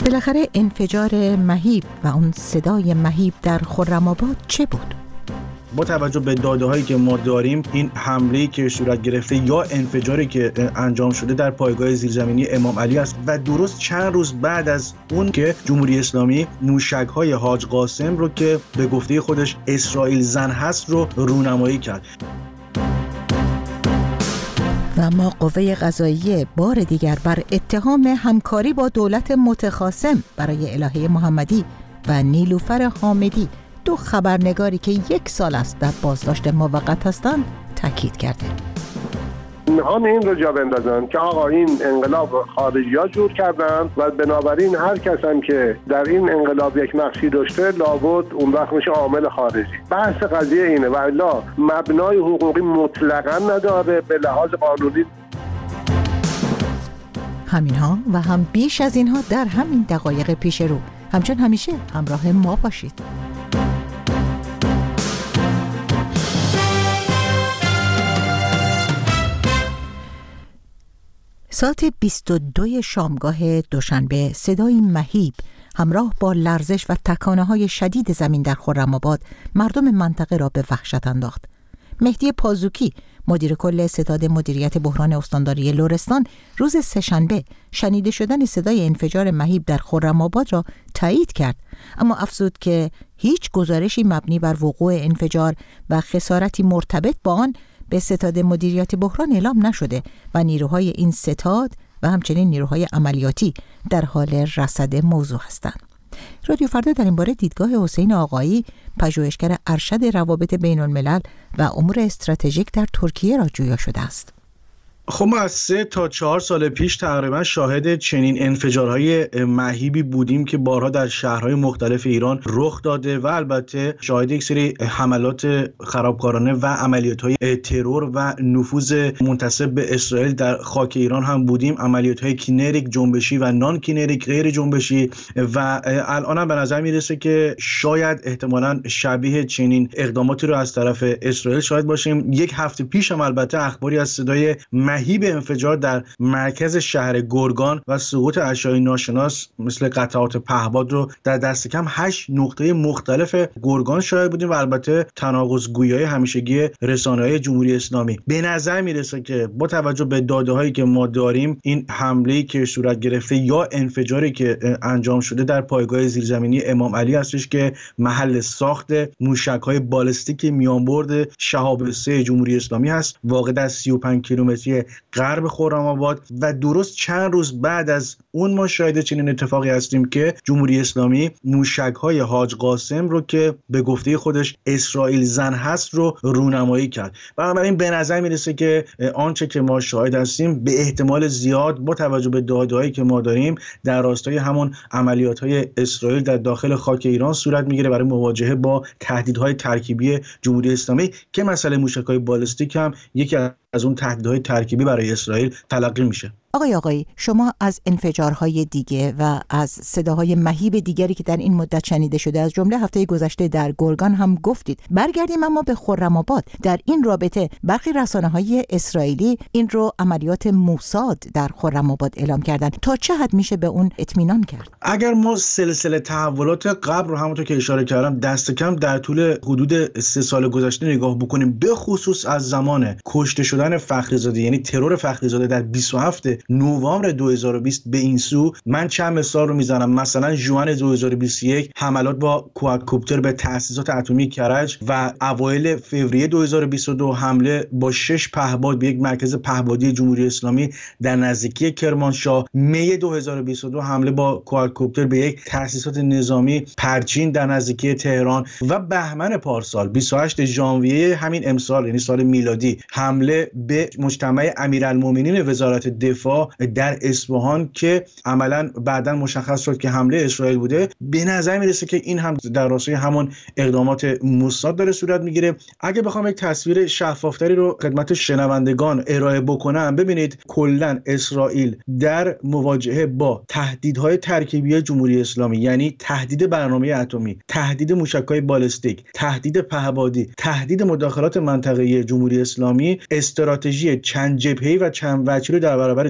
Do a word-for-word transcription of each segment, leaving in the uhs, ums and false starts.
بالاخره انفجار مهیب و اون صدای مهیب در خرم‌آباد چه بود؟ با توجه به داده‌هایی که ما داریم، این حمله‌ای که صورت گرفته یا انفجاری که انجام شده در پایگاه زیرزمینی امام علی است و درست چند روز بعد از اون که جمهوری اسلامی موشک‌های حاج قاسم رو که به گفته خودش اسرائیل زن هست رو رونمایی کرد. و اما قوه قضاییه بار دیگر بر اتهام همکاری با دولت متخاصم برای الهه محمدی و نیلوفر حامدی، دو خبرنگاری که یک سال است در بازداشت موقت هستند، تاکید کرده. میخوان این رو جا بندازن که آقا این انقلاب خارجی ها جور کردن و بنابراین هر کس هم که در این انقلاب یک نقشی داشته لابد اون وقت میشه عامل خارجی. بحث قضیه اینه و الا مبنای حقوقی مطلقا نداره به لحاظ قانونی. همینها و هم بیش از اینها در همین دقایق پیش رو. همچون همیشه همراه ما باشید. ساعت بیست و دو شامگاه دوشنبه صدای مهیب همراه با لرزش و تکانه‌های شدید زمین در خرم‌آباد مردم منطقه را به وحشت انداخت. مهدی پازوکی، مدیر کل ستاد مدیریت بحران استانداری لرستان، روز سه‌شنبه شنیده شدن صدای انفجار مهیب در خرم‌آباد را تایید کرد، اما افزود که هیچ گزارشی مبنی بر وقوع انفجار و خسارتی مرتبط با آن به ستاد مدیریت بحران اعلام نشده و نیروهای این ستاد و همچنین نیروهای عملیاتی در حال رصد موضوع هستند. رادیو فردا در این باره دیدگاه حسین آقایی، پژوهشگر ارشد روابط بین الملل و امور استراتژیک در ترکیه را جویا شده است. خب ما از سه تا چهار سال پیش تقریبا شاهد چنین انفجارهای مهیبی بودیم که بارها در شهرهای مختلف ایران رخ داده و البته شاهد یک سری حملات خرابکارانه و عملیات‌های ترور و نفوذ منتسب به اسرائیل در خاک ایران هم بودیم. عملیات‌های کینریک جنبشی و نان کینریک غیر جنبشی و الان هم به نظر میرسه که شاید احتمالاً شبیه چنین اقداماتی رو از طرف اسرائیل شاهد باشیم. یک هفته پیش هم البته اخباری از صدای مهیب انفجار در مرکز شهر گرگان و سقوط اشیاء ناشناس مثل قطعات پهباد رو در دست کم هشت نقطه مختلف گرگان شاهد بودیم و البته تناقض‌گویی همیشگی رسانه‌های جمهوری اسلامی. به نظر میرسه که با توجه به داده‌هایی که ما داریم، این حمله‌ای که صورت گرفته یا انفجاری که انجام شده در پایگاه زیرزمینی امام علی هستش که محل ساخت موشک‌های بالستیک میانبرد شهاب سه جمهوری اسلامی هست، واقع در سی و پنج کیلومتری غرب خرم‌آباد و درست چند روز بعد از اون ما شاهد چنین اتفاقی هستیم که جمهوری اسلامی موشک‌های حاج قاسم رو که به گفته خودش اسرائیل زن هست رو رونمایی کرد. بنابراین به نظر میرسه که آنچه که ما شاهد هستیم به احتمال زیاد با توجه به داده‌هایی که ما داریم در راستای همون عملیات‌های اسرائیل در داخل خاک ایران صورت میگیره برای مواجهه با تهدیدهای ترکیبی جمهوری اسلامی که مسئله موشک‌های بالستیک هم یکی از اون تهدیدهای ترکیبی برای اسرائیل تلقی میشه. آقای آقایی، شما از انفجارهای دیگه و از صداهای مهیب دیگری که در این مدت شنیده شده از جمله هفته گذشته در گرگان هم گفتید. برگردیم اما به خرم‌آباد. در این رابطه برخی رسانه‌های اسرائیلی این رو عملیات موساد در خرم‌آباد اعلام کردن. تا چه حد میشه به اون اطمینان کرد؟ اگر ما سلسله تحولات قبل رو همونطور که اشاره کردم دست کم در طول حدود سه سال گذشته نگاه بکنیم، به خصوص از زمان کشته شدن فخریزاده یعنی ترور فخریزاده در بیست و هفتم نوامبر دو هزار و بیست به این سو، من چند مثال رو میزنم. مثلا ژوئن دو هزار و بیست و یک حملات با کوادکوپتر به تأسیسات اتمی کرج و اوایل فوریه دو هزار و بیست و دو حمله با شش پهباد به یک مرکز پهبادی جمهوری اسلامی در نزدیکی کرمانشاه. می دو هزار و بیست و دو حمله با کوادکوپتر به یک تأسیسات نظامی پرچین در نزدیکی تهران و بهمن پارسال بیست و هشتم ژانویه همین امسال یعنی سال میلادی حمله به مجتمع امیرالمومنین وزارت دفاع در اصفهان که عملاً بعداً مشخص شد که حمله اسرائیل بوده. به نظر میرسه که این هم در راستای همون اقدامات موساد داره صورت میگیره. اگه بخوام یک تصویر شفافتری رو خدمت شنوندگان ارائه بکنم، ببینید کلاً اسرائیل در مواجهه با تهدیدهای ترکیبی جمهوری اسلامی یعنی تهدید برنامه اتمی، تهدید موشک‌های بالستیک، تهدید پهپادی، تهدید مداخلات منطقه‌ای جمهوری اسلامی، استراتژی چند جبهه‌ای و چند وجهی رو در برابر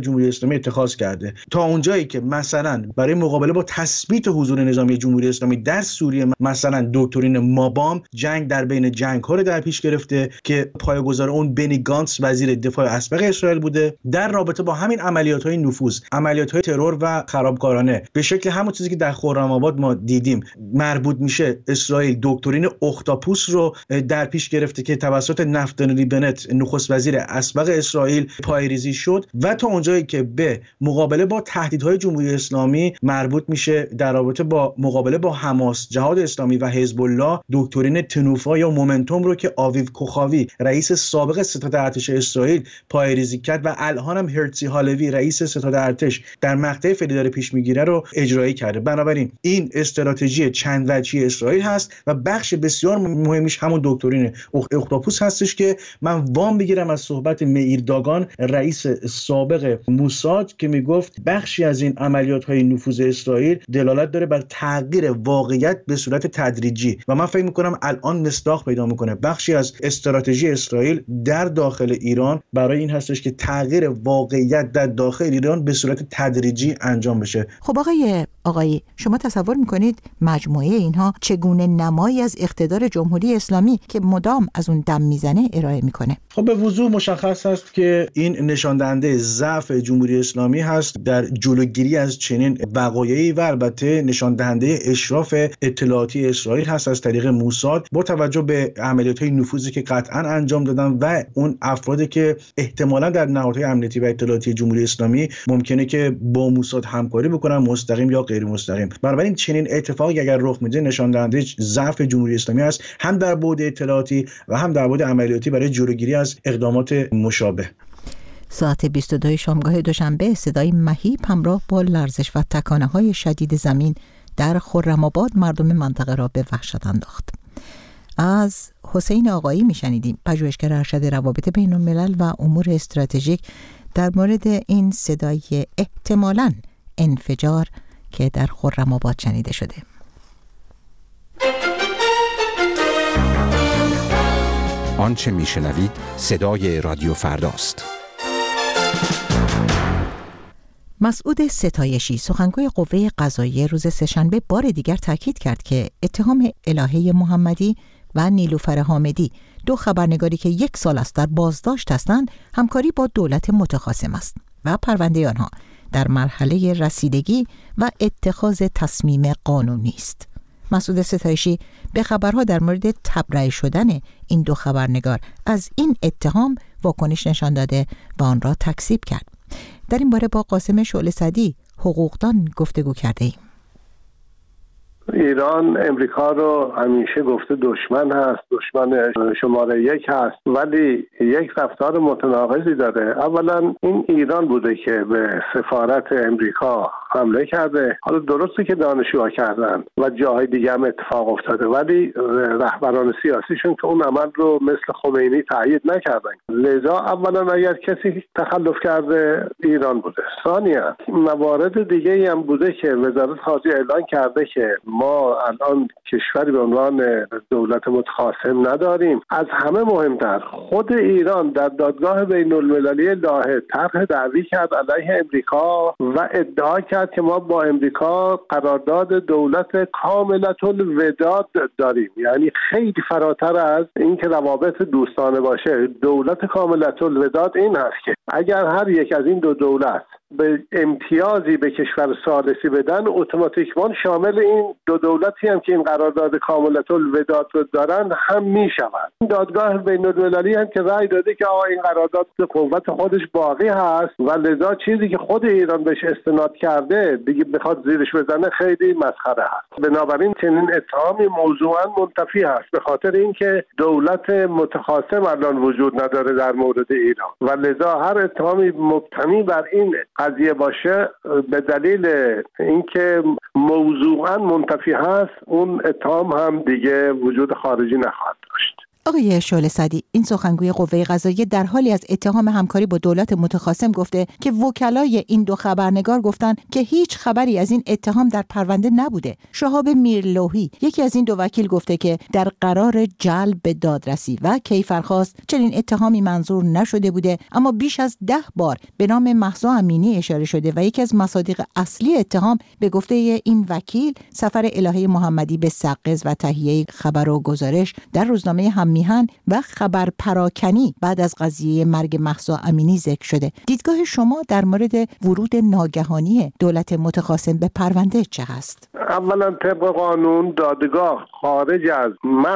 جمهوری اسلامی اتخاذ کرده، تا اونجایی که مثلا برای مقابله با تثبیت حضور نظامی جمهوری اسلامی در سوریه مثلا دکترین مابام جنگ در بین جنگ‌ها رو در پیش گرفته که پایه‌گذار اون بنی گانتس وزیر دفاع اسبق اسرائیل بوده. در رابطه با همین عملیات‌های نفوذ، عملیات‌های ترور و خرابکارانه به شکل همون چیزی که در خرم‌آباد ما دیدیم مربوط میشه، اسرائیل دکترین اختاپوس رو در پیش گرفته که توسط نفتالی بنت نخست وزیر اسبق اسرائیل پایه‌ریزی شد و تا اونجایی که به مقابله با تهدیدهای جمهوری اسلامی مربوط میشه در رابطه با مقابله با حماس، جهاد اسلامی و حزب الله، دکترین تنوفا یا مومنتوم رو که آویو کوخاوی رئیس سابق ستاد ارتش اسرائیل پایه‌ریزی کرد و الان هم هرتزی هالوی رئیس ستاد ارتش در مقطع فعلی داره پیش میگیره رو اجرایی کرده. بنابراین این استراتژی چند وجهی اسرائیل هست و بخش بسیار مهمش همون دکترین اختاپوس هستش که من وام بگیرم از صحبت مئیر داگان رئیس سابق موساد که میگفت بخشی از این عملیات‌های نفوذ اسرائیل دلالت داره بر تغییر واقعیت به صورت تدریجی و من فکر می‌کنم الان مصداق پیدا می‌کنه. بخشی از استراتژی اسرائیل در داخل ایران برای این هستش که تغییر واقعیت در داخل ایران به صورت تدریجی انجام بشه. خب آقای آقایی شما تصور می‌کنید مجموعه اینها چگونه نمایی از اقتدار جمهوری اسلامی که مدام از اون دم میزنه ارائه میکنه؟ خب به وضوح مشخص است که این نشان دهنده ضعف جمهوری اسلامی هست در جلوگیری از چنین وقایعی و البته نشان دهنده اشراف اطلاعاتی اسرائیل هست از طریق موساد با توجه به عملیات‌های نفوذی که قطعاً انجام دادن و اون افرادی که احتمالاً در نهادهای امنیتی و اطلاعاتی جمهوری اسلامی ممکنه که با موساد همکاری بکنن مستقیم یا غیر مستقیم. بنابراین چنین اتفاقی اگر رخ میده نشان دهنده ضعف جمهوری اسلامی است هم در بعد اطلاعاتی و هم در بعد عملیاتی برای جلوگیری از اقدامات مشابه. ساعت بیست و دو شامگاه دوشنبه صدای مهیب همراه با لرزش و تکانه‌های شدید زمین در خرم‌آباد مردم منطقه را به وحشت انداخت. از حسین آقایی میشنیدیم، پژوهشگر ارشد روابط بین الملل و امور استراتژیک، در مورد این صدای احتمالاً انفجار که در خرم‌آباد شنیده شده. آنچه میشنوید صدای رادیو فرداست. مسعود ستایشی سخنگوی قوه قضاییه روز سه‌شنبه بار دیگر تاکید کرد که اتهام الهه محمدی و نیلوفر حامدی، دو خبرنگاری که یک سال است در بازداشت هستند، همکاری با دولت متخاصم است و پرونده آنها در مرحله رسیدگی و اتخاذ تصمیم قانونی است. مسعود ستایشی به خبرها در مورد تبرئه شدن این دو خبرنگار از این اتهام واکنش نشان داده و آن را تکذیب کرد. در این باره با قاسم شعله صدی حقوقدان گفتگو کرده ایم. ایران امریکا رو همیشه گفته دشمن هست، دشمن شماره یک هست، ولی یک رفتار متناقضی داره. اولا این ایران بوده که به سفارت امریکا حمله کرده. حالا درسته که دانشجوها کردن و جاهای دیگه هم اتفاق افتاده، ولی رهبران سیاسیشون که اون عمل رو مثل خمینی تایید نکردن. لذا اولا اگر کسی تخلف کرده ایران بوده. ثانیا موارد دیگه هم بوده که وزارت خارجه اعلان کرده که ما الان کشوری به عنوان دولت متخاصم نداریم. از همه مهمتر خود ایران در دادگاه بین المللی لاهه طرح دعوی کرد علیه امریکا و ادعا کرد که ما با امریکا قرارداد دولت کاملة الوداد داریم، یعنی خیلی فراتر از این که روابط دوستانه باشه. دولت کاملة الوداد این هست که اگر هر یک از این دو دولت به امتیازی به کشور ثالثی بدن، اتوماتیکمان شامل این دو دولتی هم که این قرارداد کاملة الوداد رو دارن هم میشوند. دادگاه بین المللی هم که رأی داده که آقا این قرارداد قوت خودش باقی هست و لذا چیزی که خود ایران بهش استناد کرده دیگه بخواد زیرش بزنه خیلی مسخره هست. بنابراین چنین اتهامی موضوعا منتفی هست، به خاطر اینکه دولت متخاصم الان وجود نداره در مورد ایران و لذا هر اتهامی مبتنی بر این قضیه باشه به دلیل اینکه موضوعا منتفی هست، اون اتهام هم دیگه وجود خارجی نخواهد داشت. آقای شعله سعدی، این سخنگوی قوه قضاییه در حالی از اتهام همکاری با دولت متخاصم گفته که وکلای این دو خبرنگار گفتن که هیچ خبری از این اتهام در پرونده نبوده. شهاب میرلوحی، یکی از این دو وکیل، گفته که در قرار جلب به دادرسی و کیفرخواست چنین اتهامی منظور نشده بوده، اما بیش از ده بار به نام مهسا امینی اشاره شده و یکی از مصادیق اصلی اتهام به گفته این وکیل سفر الهه محمدی به سقز و تهیه خبر و گزارش در روزنامه هم میهن و خبر پراکنی بعد از قضیه مرگ مهسا امینی ذکر شده. دیدگاه شما در مورد ورود ناگهانی دولت متخاصم به پرونده چه هست؟ اولا طبق قانون دادگاه خارج از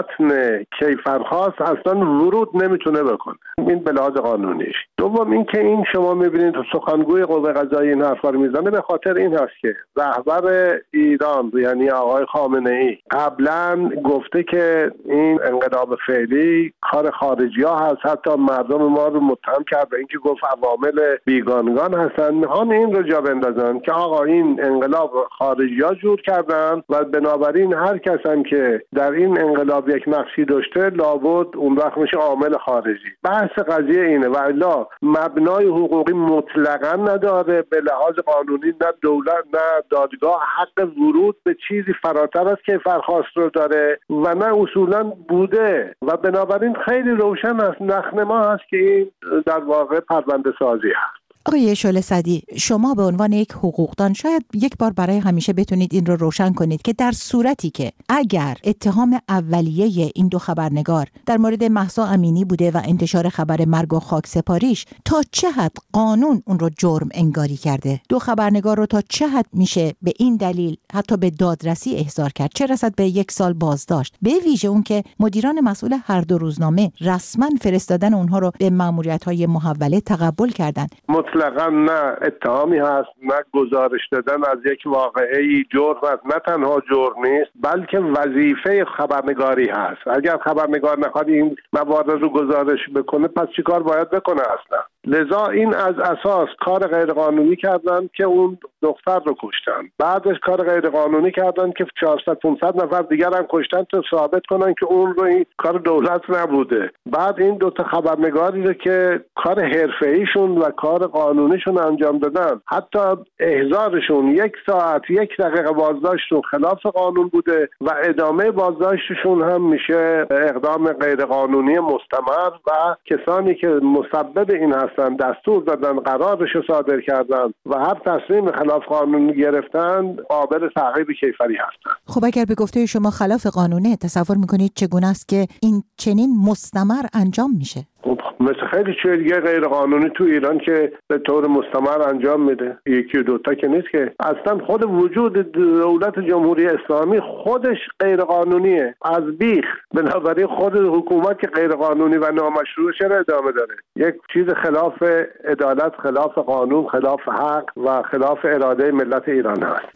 متن کیفرخواست اصلا ورود نمیتونه بکنه، این به لحاظ قانونیش. دوم اینکه این شما میبینید سخنگوی قوه قضاییه این حرفا رو میزنه به خاطر این هست که رهبر ایران یعنی آقای خامنه ای قبلا گفته که این انقلاب فعلی کار خارجی‌ها هست، حتی مردم ما رو متهم کرد به اینکه گفت عوامل بیگانگان هستن. میخوان این رو جا بندازن که آقا این انقلاب خارجی‌ها جور کردن و بنابراین هر کس هم که در این انقلاب یک نقشی داشته لابد اون وقت میشه عامل خارجی. بحث قضیه اینه و الا مبنای حقوقی مطلقاً نداره، به لحاظ قانونی نه دولت نه دادگاه حق ورود به چیزی فراتر از کیفرخواست رو داره و نه اصولاً بوده و بنابراین خیلی روشن است، نخنما هست که این در واقع پرونده سازی هست. آقای شعله سعدی، شما به عنوان یک حقوقدان شاید یک بار برای همیشه بتونید این رو روشن کنید که در صورتی که اگر اتهام اولیه این دو خبرنگار در مورد مهسا امینی بوده و انتشار خبر مرگ و خاکسپاریش، تا چه حد قانون اون رو جرم انگاری کرده؟ دو خبرنگار رو تا چه حد میشه به این دلیل حتی به دادرسی احضار کرد، چه رسد به یک سال بازداشت؟ به ویژه اون که مدیران مسئول هر دو روزنامه رسما فرستادن اونها رو به ماموریت‌های محوله تقبل کردن. مطلقاً نه اتهامی هست نه گزارش دادن از یک واقعه‌ای جرم است، نه تنها جرم نیست بلکه وظیفه خبرنگاری هست. اگر خبرنگار نخواد این موارد رو گزارش بکنه پس چیکار باید بکنه اصلا؟ لذا این از اساس کار غیرقانونی کردن که اون دختر رو کشتن، بعدش کار غیرقانونی کردن که چهارصد پانصد نفر دیگر هم کشتن تا ثابت کنن که اون رو این کار دولت نبوده. بعد این دو تا خبرنگاری رو که کار حرفه‌ایشون و کار قانونیشون انجام دادن، حتی احضارشون یک ساعت یک دقیقه بازداشتشون خلاف قانون بوده و ادامه بازداشتشون هم میشه اقدام غیرقانونی مستمر و کسانی که مسبب این هستن دستور دادن، قرارش رو صادر کردن و هر تصمیم خلاف قانون گرفتن قابل تعقیب کیفری هستن. خب اگر به گفته شما خلاف قانونه، تصور میکنید چگونه است که این چنین مستمر انجام میشه؟ خب مثل خیلی چیز دیگه غیر قانونی تو ایران که به طور مستمر انجام میده، یکی و دوتا که نیست که، اصلا خود وجود دولت جمهوری اسلامی خودش غیر قانونیه از بیخ. بنابراین خود حکومت که غیر قانونی و نامشروع چرا ادامه داره؟ یک چیز خلاف عدالت، خلاف قانون، خلاف حق و خلاف اراده ملت ایران هست.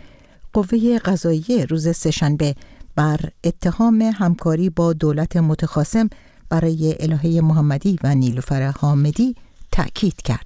قوه قضاییه روز سه‌شنبه بر اتهام همکاری با دولت متخاصم برای الهه محمدی و نیلوفر حامدی تأکید کرد.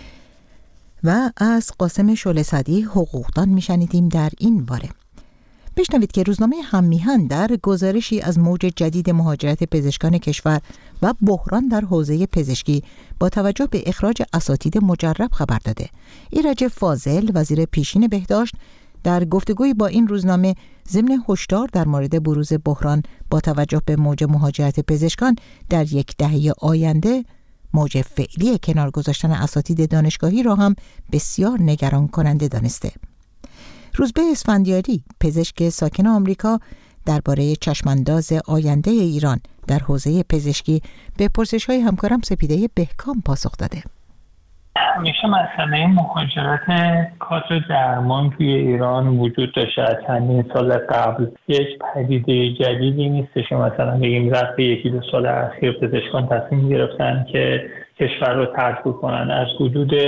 و از قاسم شعله سعدی حقوقدان میشنیدیم در این باره. بشنوید که روزنامه هم میهن در گزارشی از موج جدید مهاجرت پزشکان کشور و بحران در حوزه پزشکی با توجه به اخراج اساتید مجرب خبر داده. ایرج فاضل وزیر پیشین بهداشت در گفتگوی با این روزنامه ضمن هشدار در مورد بروز بحران با توجه به موج مهاجرت پزشکان در یک دهه آینده، موج فعلی کنار گذاشتن اساتید دانشگاهی را هم بسیار نگران کننده دانسته. روزبه اسفندیاری، پزشک ساکن آمریکا، درباره چشمانداز آینده ایران در حوزه پزشکی به پرسش‌های همکارم سپیده بهکام پاسخ داده. همیشه مسئله مهاجرت کادر درمان توی ایران وجود داشته. چندین سال قبل یک پدیده جدیدی نیستش که مثلا بگیم رفت یکی دو سال اخیر پزشکان تصمیم گرفتن که کشور رو ترک کنن. از حدود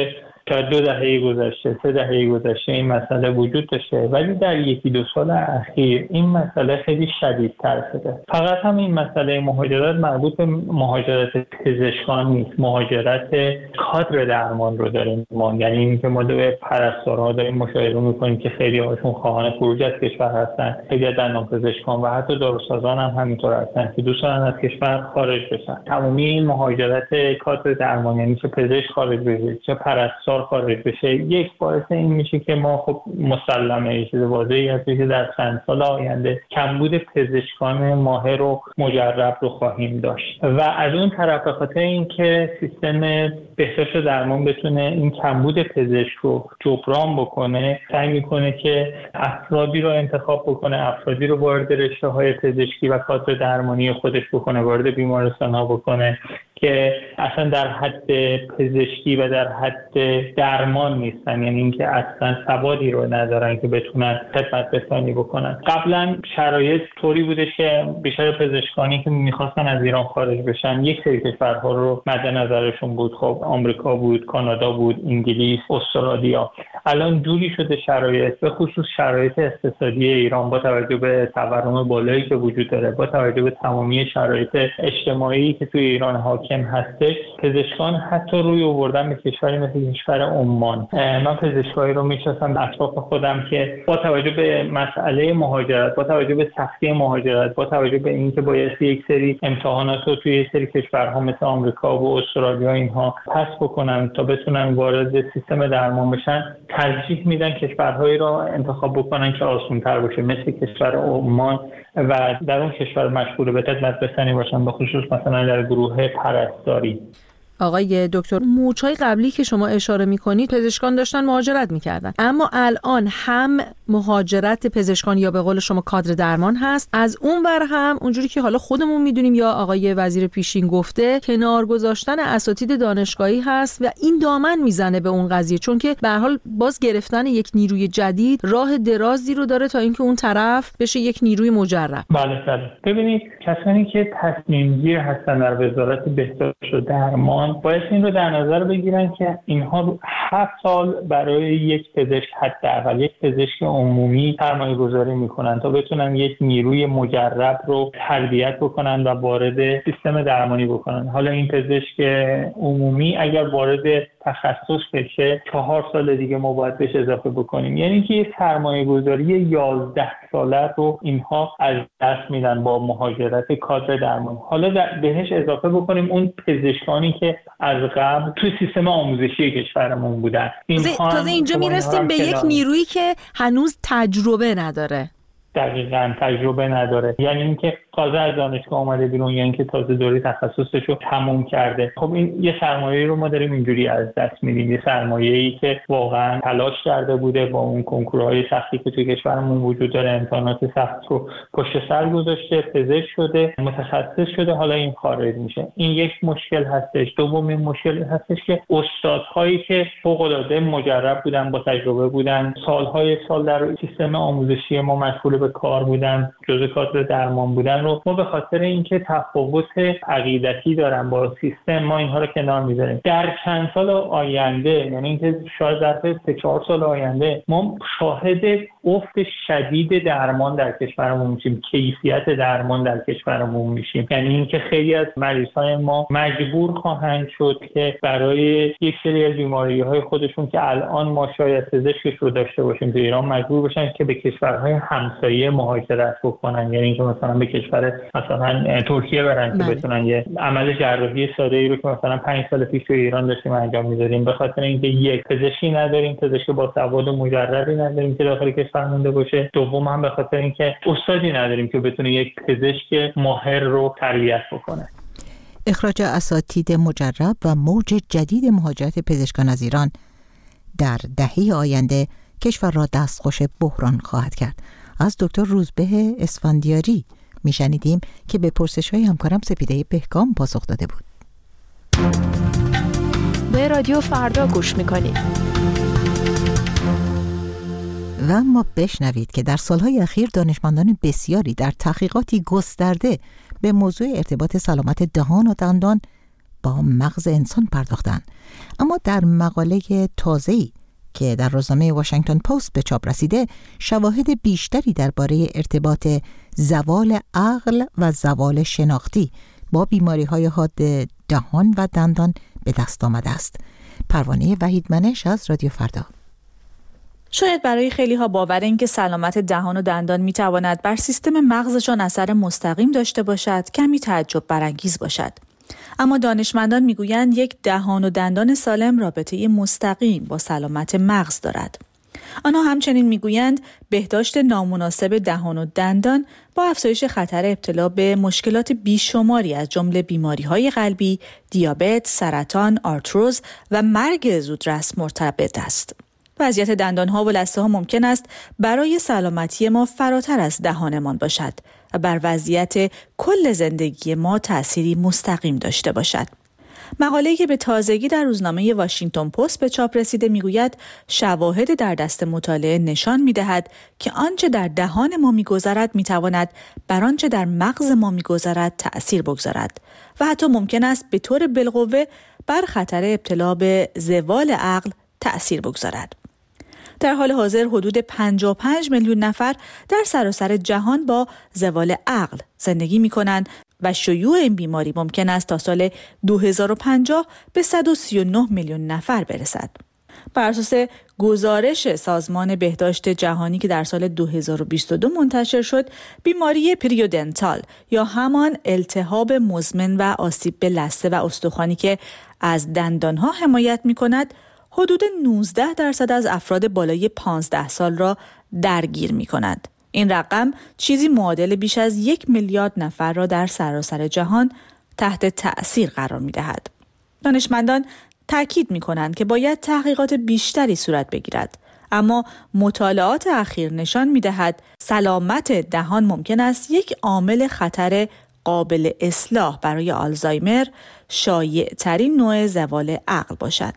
تا دو دهه گذشته، سه دهه گذشته این مسئله وجود داشته، ولی در یکی دو سال اخیر این مسئله خیلی شدیدتر شده. فقط هم این مسئله مهاجرت مربوط به مهاجرت پزشکان نیست، مهاجرت کادر درمان رو داریم ما، یعنی اینکه ما دو پرستارها داریم مشاهده می‌کنیم که خیلی هاشون خواهان خروج از کشور هستن، خیلی دندانپزشکان و حتی داروسازان هم همینطور هستن که دوست دارن از کشور خارج بشن. تمامی این مهاجرت کادر درمان، یعنی چه پزشک خارج بشه چه پرستار خارج بشه، یک باعث این میشه که ما خب مسلمه یه چیز واضحی هست که در چند سال آینده کمبود پزشکان ماهر و مجرب رو خواهیم داشت و از اون طرف به خاطر اینکه سیستم بهداشت و درمان بتونه این کمبود پزشک رو جبران بکنه، سعی میکنه که افرادی رو انتخاب بکنه، افرادی رو وارد رشته‌های پزشکی و کادر درمانی خودش بکنه، وارد بیمارستان‌ها بکنه که اصلا در حد پزشکی و در حد درمان نیستن، یعنی اینکه اصلا سوادی رو ندارن که بتونن خدمت رسانی بکنن. قبلا شرایط طوری بودش که بیشتر پزشکانی که میخواستن از ایران خارج بشن یک سری کشورها رو مد نظرشون بود، خب آمریکا بود، کانادا بود، انگلیس، استرالیا. الان جوری شده شرایط، به خصوص شرایط اقتصادی ایران با توجه به تورم بالایی که وجود داره، با توجه به تمامی شرایط اجتماعی که توی ایران حاکم هستش، پزشکان حتی روی آوردن به کشوری مثل کشور عمان. من پزشکایی رو میشناسم اطراف خودم که با توجه به مسئله مهاجرت، با توجه به سختی مهاجرت، با توجه به اینکه باید یک سری امتحانات رو توی یک سری کشورها مثل آمریکا و استرالیا اینها پس بکنن تا بتونن وارد سیستم درمان بشن، ترجیح میدن کشورهایی رو انتخاب بکنن که آسان‌تر باشه، مثل کشور عمان و در اون کشور مشغول به خدمت رسانی باشن، به خصوص مثلا در گروه پرستاری. آقای دکتر، موج‌های قبلی که شما اشاره می‌کنید پزشکان داشتن مهاجرت می‌کردن، اما الان هم مهاجرت پزشکان یا به قول شما کادر درمان هست، از اون ور هم اونجوری که حالا خودمون می‌دونیم یا آقای وزیر پیشین گفته کنار گذاشتن اساتید دانشگاهی هست و این دامن میزنه به اون قضیه، چون که به هر حال باز گرفتن یک نیروی جدید راه درازی رو داره تا اینکه اون طرف بشه یک نیروی مجرب. بله بله. ببینید کسانی که تصمیم گیر هستن در وزارت بهداشت و درمان باید این رو در نظر بگیرن که اینها هفت سال برای یک پزشک حداقل یک پزشک عمومی سرمایه گذاری میکنن تا بتونن یک نیروی مجرب رو تربیت بکنن و وارد سیستم درمانی بکنن. حالا این پزشک عمومی اگر وارد تخصص بشه چهار سال دیگه ما باید بهش اضافه بکنیم، یعنی که یه سرمایه گذاری یازده ساله رو اینها از دست میدن با مهاجرت کادر درمان. حالا بهش اضافه بکنیم اون پزشکانی که از قبل توی سیستم آموزشی کشورمون بودن. تازه اینجا میرسیم به یک نیرویی که هنوز تجربه نداره. دقیقاً تجربه نداره، یعنی اینکه تازه از دانشگاه اومده بیرون، یعنی اینکه تازه دوره تخصصش رو تموم کرده. خب این یه سرمایه‌ای رو ما داریم اینجوری از دست میدیم، یه سرمایه‌ای که واقعاً تلاش کرده بوده، با اون کنکورهای سختی که توی کشورمون وجود داره امتحانات سخت رو پشت سر گذاشته، پزشک شده، متخصص شده، حالا این خارج میشه. این یک مشکل هستش. دومین مشکل هستش که استادهایی که فوق‌العاده مجرب بودن، با تجربه بودن، سالهای سال در سیستم آموزشی ما مشغول به کار بودن، جزء کادر درمان بودن رو ما به خاطر اینکه تفاوت عقیدتی دارن با سیستم ما اینها رو کنار میذاریم. در چند سال آینده، یعنی اینکه شاید در سه چهار سال آینده ما شاهد افت شدید درمان در کشورمون میشیم، کیفیت درمان در کشورمون میشیم. یعنی اینکه خیلی از مریضای ما مجبور خواهند شد که برای یک سری از بیماری‌های خودشون که الان ما شاید پزشکش رو داشته باشیم تو ایران، مجبور باشن که به کشورهای همسایه مهاجرت بکنن، یعنی اینکه مثلا به کشور مثلا ترکیه برن که بتونن یه عمل جراحی ساده‌ای رو که مثلا پنج سال پیش تو ایران داشتیم انجام میدادیم، به خاطر اینکه یک پزشکی نداریم، پزشک با سواد مجربی نداریم که داخل کشور مونده باشه. دوم هم به خاطر اینکه استادی نداریم که بتونه یک پزشک ماهر رو تربیت بکنه. اخراج اساتید مجرب و موج جدید مهاجرت پزشکان از ایران در دهه آینده کشور را دستخوش بحران خواهد کرد. از دکتر روزبه اسفندیاری میشنیدیم که به پرسش‌های همکارم سپیده بهکام پاسخ داده بود. به رادیو فردا گوش میکنید و اما بشنوید که در سالهای اخیر دانشمندان بسیاری در تحقیقاتی گسترده به موضوع ارتباط سلامت دهان و دندان با مغز انسان پرداختند. اما در مقاله تازه‌ای که در روزنامه واشنگتن پست به چاپ رسیده، شواهد بیشتری درباره ارتباط زوال عقل و زوال شناختی با بیماری‌های حاد دهان و دندان به دست آمده است. پروانه وحید منش از رادیو فردا. شاید برای خیلی ها باور این که سلامت دهان و دندان می تواند بر سیستم مغزشان اثر مستقیم داشته باشد کمی تعجب برانگیز باشد. اما دانشمندان می گویند یک دهان و دندان سالم رابطه مستقیم با سلامت مغز دارد. آنها همچنین می گویند بهداشت نامناسب دهان و دندان با افزایش خطر ابتلا به مشکلات بیشماری از جمله بیماری‌های قلبی، دیابت، سرطان، آرتروز و مرگ زودرس مرتبط است. وضعیت دندان‌ها و لثه‌ها ممکن است برای سلامتی ما فراتر از دهانمان باشد و بر وضعیت کل زندگی ما تأثیری مستقیم داشته باشد. مقاله‌ای که به تازگی در روزنامه واشنگتن پست به چاپ رسیده میگوید شواهد در دست مطالعه نشان می‌دهد که آنچه در دهان ما می‌گذرد می‌تواند بر آنچه در مغز ما می‌گذرد تأثیر بگذارد و حتی ممکن است به طور بالقوه بر خطر ابتلا به زوال عقل تأثیر بگذارد. در حال حاضر حدود پنجاه و پنج میلیون نفر در سراسر جهان با زوال عقل زندگی می‌کنند و شیوع این بیماری ممکن است تا سال دو هزار و پنجاه به صد و سی و نه میلیون نفر برسد. بر اساس گزارش سازمان بهداشت جهانی که در سال دو هزار و بیست و دو منتشر شد، بیماری پریودنتال یا همان التهاب مزمن و آسیب به لثه و استخوانی که از دندانها حمایت می‌کند، حدود نوزده درصد از افراد بالای پانزده سال را درگیر می‌کند. این رقم چیزی معادل بیش از یک میلیارد نفر را در سراسر جهان تحت تأثیر قرار می‌دهد. دانشمندان تأکید می‌کنند که باید تحقیقات بیشتری صورت بگیرد، اما مطالعات اخیر نشان می‌دهد سلامت دهان ممکن است یک عامل خطر قابل اصلاح برای آلزایمر، شایع‌ترین نوع زوال عقل باشد.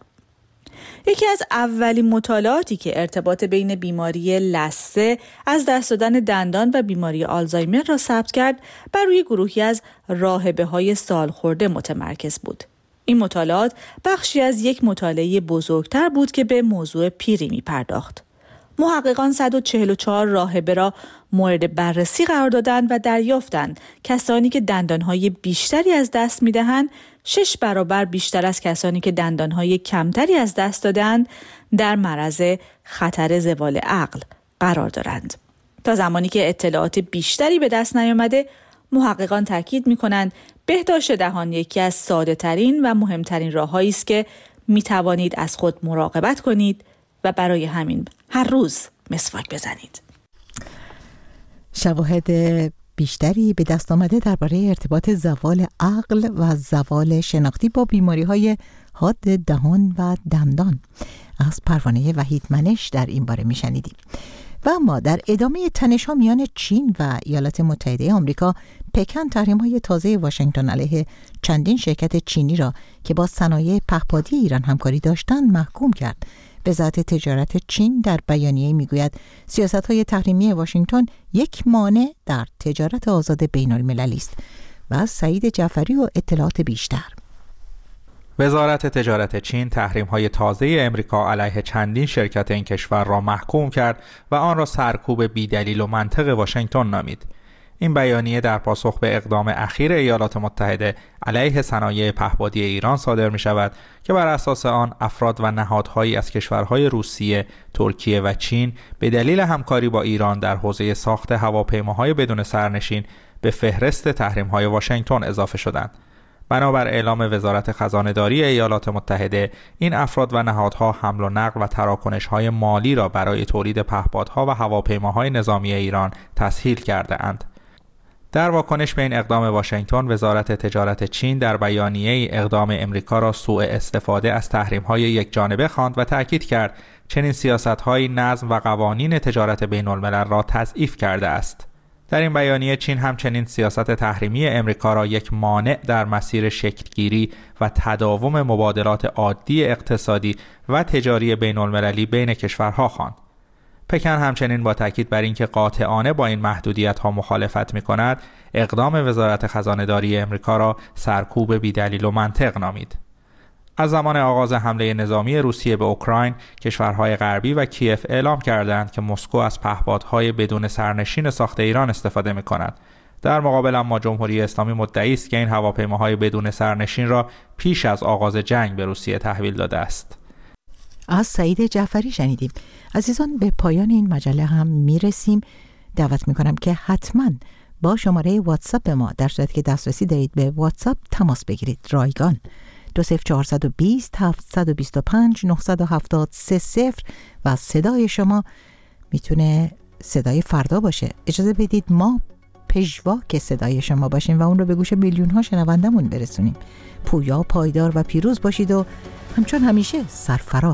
یکی از اولین مطالعاتی که ارتباط بین بیماری لثه، از دست دادن دندان و بیماری آلزایمر را ثبت کرد، بر روی گروهی از راهبه‌های سالخورده متمرکز بود. این مطالعات بخشی از یک مطالعه بزرگتر بود که به موضوع پیری می پرداخت. محققان صد و چهل و چهار راهبه را مورد بررسی قرار دادند و دریافتند کسانی که دندانهای بیشتری از دست می دهند شش برابر بیشتر از کسانی که دندانهای کمتری از دست دادند در معرض خطر زوال عقل قرار دارند. تا زمانی که اطلاعات بیشتری به دست نیامده، محققان تاکید می کنند بهداشت دهان یکی از ساده ترین و مهمترین راه‌هایی است که می توانید از خود مراقبت کنید و برای همین هر روز مسواک بزنید. شواهد بیشتری به دست آمده درباره ارتباط زوال عقل و زوال شناختی با بیماری‌های حاد دهان و دندان از پروانه وحید منش در این باره میشنیدیم. و اما در ادامه تنش‌ها میان چین و ایالات متحده آمریکا، پکن تحریم‌های تازه واشنگتن علیه چندین شرکت چینی را که با صنایع پهپادی ایران همکاری داشتند محکوم کرد. وزارت تجارت چین در بیانیه میگوید سیاست‌های تحریمی واشنگتن یک مانع در تجارت آزاد بین‌المللی است. و از سعید جعفری و اطلاعات بیشتر. وزارت تجارت چین تحریم‌های تازه امریکا علیه چندین شرکت این کشور را محکوم کرد و آن را سرکوب بی‌دلیل و منطق واشنگتن نامید. این بیانیه در پاسخ به اقدام اخیر ایالات متحده علیه صنایع پهپادی ایران صادر می شود که بر اساس آن افراد و نهادهایی از کشورهای روسیه، ترکیه و چین به دلیل همکاری با ایران در حوزه ساخت هواپیماهای بدون سرنشین به فهرست تحریم‌های واشنگتن اضافه شدند. بنابر اعلام وزارت خزانه‌داری ایالات متحده، این افراد و نهادها حمل و نقل و تراکنش‌های مالی را برای تولید پهپادها و هواپیماهای نظامی ایران تسهیل کرده اند. در واکنش به این اقدام واشنگتن، وزارت تجارت چین در بیانیه اقدام امریکا را سوء استفاده از تحریم‌های یکجانبه خواند و تأکید کرد چنین سیاست‌های نظم و قوانین تجارت بین‌الملل را تضعیف کرده است. در این بیانیه چین همچنین سیاست تحریمی امریکا را یک مانع در مسیر شکلگیری و تداوم مبادلات عادی اقتصادی و تجاری بین‌المللی بین کشورها خواند. پکن همچنین با تاکید بر اینکه قاطعانه با این محدودیت‌ها مخالفت می‌کند، اقدام وزارت خزانه‌داری آمریکا را سرکوب بی‌دلیل و منطق نامید. از زمان آغاز حمله نظامی روسیه به اوکراین، کشورهای غربی و کیف اعلام کردند که مسکو از پهپادهای بدون سرنشین ساخت ایران استفاده می‌کند. در مقابل اما جمهوری اسلامی مدعی است که این هواپیماهای بدون سرنشین را پیش از آغاز جنگ به روسیه تحویل داده است. از سعید جعفری شنیدیم. عزیزان، به پایان این مجله هم میرسیم. دعوت میکنم که حتما با شماره واتساپ ما در صورتی که دسترسی دارید به واتساپ تماس بگیرید. رایگان دو صفر چهارصد و بیست هفتصد و بیست و پنج نهصد و هفتاد سه صفر و صدای شما میتونه صدای فردا باشه. اجازه بدید ما پژواک صدای شما باشیم و اون رو به گوش میلیون ها شنوندمون برسونیم. پویا، پایدار و پیروز باشید و همچون همیشه سرفراز.